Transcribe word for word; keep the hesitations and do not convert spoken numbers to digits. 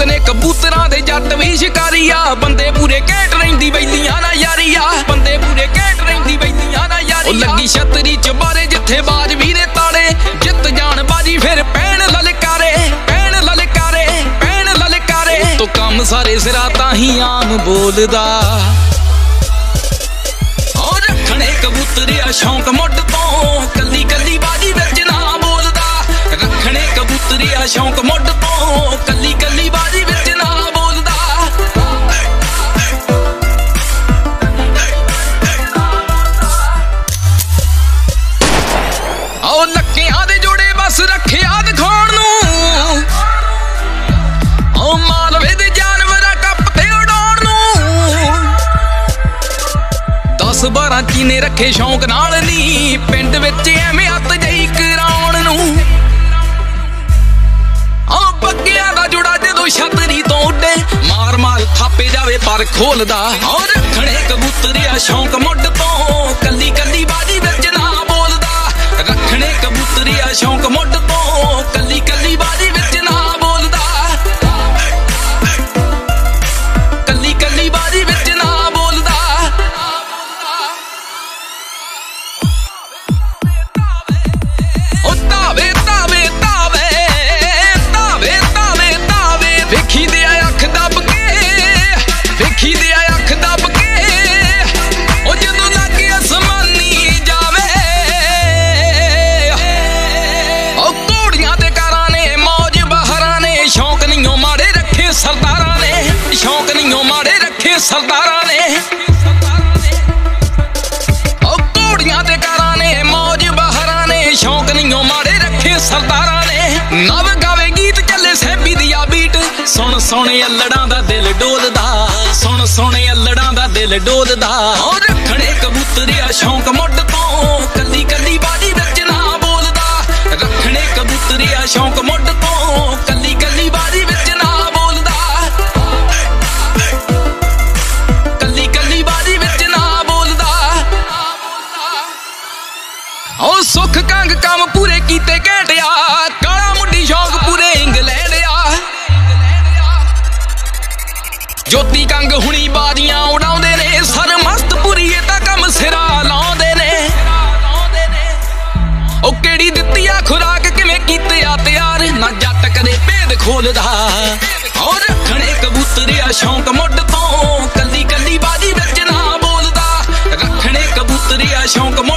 ਨੇ ਕਬੂਤਰਾਂ ਦੇ ਜੱਟ ਵੀ ਸ਼ਿਕਾਰੀ ਆ। ਬੰਦੇ ਪੂਰੇ ਘੈਂਟ ਰਹਿੰਦੀ ਬੈਲੀਆਂ ਨਾ ਯਾਰੀ ਆ। ਬੰਦੇ ਪੂਰੇ ਘੈਂਟ ਰਹਿੰਦੀ ਬੈਲੀਆਂ ਨਾ ਯਾਰੀ। ਉਹ ਲੱਗੀ ਛਤਰੀ ਚ ਬਾਰੇ ਜਿੱਥੇ ਬਾਜ ਵੀ ਦੇ ਤਾੜੇ। ਜਿੱਤ ਜਾਣ ਬਾਜੀ ਫਿਰ ਪੈਣ ਲਲਕਾਰੇ, ਪੈਣ ਲਲਕਾਰੇ, ਪੈਣ ਲਲਕਾਰੇ। ਤੋ ਕੰਮ ਸਾਰੇ ਸਿਰਾ ਤਾਂ ਹੀ ਆਮ ਬੋਲਦਾ। ਉਹ ਰੱਖਣੇ ਕਬੂਤਰਿਆ ਸ਼ੌਂਕ ਮੁੱਢ ਤੋਂ, ਕੱਲੀ ਕੱਲੀ ਬਾਜੀ ਵਿੱਚ ਨਾ ਬੋਲਦਾ। ਰੱਖਣੇ ਕਬੂਤਰਿਆ ਸ਼ੌਂਕ ਮੁੱਢ ਤੋਂ, ਕੱਲੀ ਕੱਲੀ ਬਾਜੀ ਵਿੱਚ ਨਾ ਬੋਲਦਾ। ਉਹ ਲੱਕਿਆਂ ਦੇ ਜੋੜੇ ਬਸ ਰੱਖਿਆ ਦਿਖਾਉਣ ਨੂੰ। ਉਹ ਮਾਲਵੇ ਦੇ ਜਾਨਵਰਾਂ ਕੱਪ ਤੇ ਉਡਾਉਣ ਨੂੰ। ਦਸ ਬਾਰਾਂ ਚੀਨੇ ਰੱਖੇ ਸ਼ੌਂਕ ਨਾਲ ਨੀ, ਪਿੰਡ ਵਿੱਚ ਐਵੇਂ ਹੱਥ ਜਈ ਕਰਾਉਣ ਨੂੰ। ਆ ਬੱਗਿਆਂ ਦਾ ਜੁੜਾ ਜਦੋਂ ਛਤਰੀ ਤੋਂ ਉੱਡੇ, ਮਾਰ ਮਾਰ ਥਾਪੇ ਜਾਵੇ ਪਰ ਖੋਲਦਾ। ਉਹ ਰੱਖਣੇ ਕਬੂਤਰਿਆ ਸ਼ੌਂਕ ਮੁੱਢ ਤੋਂ, ਕੱਲੀ ਕੱਲੀ ਬਾਜੀ ਵਿੱਚ ਨਾ ਬੋਲਦਾ। ਰੱਖਣੇ ਕਬੂਤਰਿਆ ਸ਼ੌਂਕ ਮੁੱਢ ਤੋਂ, ਕੱਲੀ ਕੱਲੀ ਬਾਜੀ ਵਿੱਚ ਨਾ ਬੋਲਦਾ। ਕੱਲੀ ਕੱਲੀ ਬਾਜੀ ਵਿੱਚ ਨਾ ਬੋਲਦਾ। ਉਹ ਤਾਵੇ ਤਾਵੇ ਤਾਵੇ ਤਾਵੇ ਤਾਵੇ ਤਾਵੇ। ਵੇਖੀ ਦੇ ਅੱਖ ਦੱਬ ਕੇ, ਵੇਖੀ ਦੇ ਅੱਖ ਦੱਬ ਕੇ। ਉਹ ਜਦੋਂ ਲੱਗੇ ਅਸਮਾਨੀ ਜਾਵੇ। ਉਹ ਘੋੜੀਆਂ ਤੇ ਕਾਰਾਂ ਨੇ, ਮੌਜ ਬਹਾਰਾਂ ਨੇ। ਸ਼ੌਂਕ ਨਹੀਂਓ ਮਾੜੇ ਰੱਖੇ ਸਰਦਾਰਾਂ ਨੇ, ਸ਼ੌਂਕ ਨਹੀਂਓ ਮਾੜੇ ਰੱਖੇ ਸਰਦਾਰਾਂ ਨੇ। ਉਹ ਘੋੜੀਆਂ ਤੇ ਕਾਰਾਂ ਨੇ, ਮੌਜ ਬਹਾਰਾਂ ਨੇ। ਸ਼ੌਂਕ ਨਹੀਂਓ ਮਾੜੇ ਰੱਖੇ ਸਰਦਾਰਾਂ ਨੇ। ਨਵ ਗਾਵੇ ਗੀਤ ਚੱਲੇ ਸੈਂਬੀ ਦੀ ਆ ਬੀਟ। ਸੁਣ ਸੋਹਣੇ ਅੱਲੜਾਂ ਦਾ ਦਿਲ ਡੋਲਦਾ, ਸੁਣ ਸੋਹਣੇ ਅੱਲੜਾਂ ਦਾ ਦਿਲ ਡੋਲਦਾ। ਉਹ ਰੱਖਣੇ ਕਬੂਤਰਿਆ ਸ਼ੌਂਕ ਮੁੱਢ ਤੋਂ, ਕੱਲੀ ਕੱਲੀ ਬਾਜੀ ਵਿੱਚ ਨਾ ਬੋਲਦਾ। ਰੱਖਣੇ ਕਬੂਤਰਿਆ ਸ਼ੌਂਕ ਮੁੱਢ ਤੋਂ, ਕੱਲੀ ਕੱਲੀ ਬਾਜੀ ਵਿੱਚ ਨਾ ਬੋਲਦਾ। ਕੱਲੀ ਕੱਲੀ ਬਾਜੀ ਵਿੱਚ ਨਾ ਬੋਲਦਾ। ਉਹ ਸੁੱਖ ਕੰਗ ਕੰਮ ਪੂਰੇ ਕੀਤੇ ਘੈਂਟਿਆ। ਕਾਲਾ ਮੁੰਡੀ ਸ਼ੌਂਕ ਪੂਰੇ ਇੰਗਲੈਂਡ ਆ। ਜੋਤੀ ਕੰਗ ਹੁਣੀ ਬਾਜ਼ੀਆਂ ਉਡਾਉਂਦੇ ਨੇ। ਸਰ ਮਸਤ ਪੂਰੀ ਇਹ ਤਾਂ ਕੰਮ ਸਿਰਾ ਲਾਉਂਦੇ ਨੇ। ਉਹ ਕਿਹੜੀ ਦਿੱਤੀ ਆ ਖੁਰਾਕ, ਕਿਵੇਂ ਕੀਤੇ ਆ ਤਿਆਰ। ਨਾ ਜੱਟ ਕਦੇ ਭੇਦ ਖੋਲਦਾ। ਉਹ ਰੱਖਣੇ ਕਬੂਤਰਿਆ ਸ਼ੌਂਕ ਮੁੱਢ ਤੋਂ, ਕੱਲੀ ਕੱਲੀ ਬਾਜੀ ਵਿੱਚ ਨਾ ਬੋਲਦਾ। ਰੱਖਣੇ ਕਬੂਤਰਿਆ ਸ਼ੌਂਕ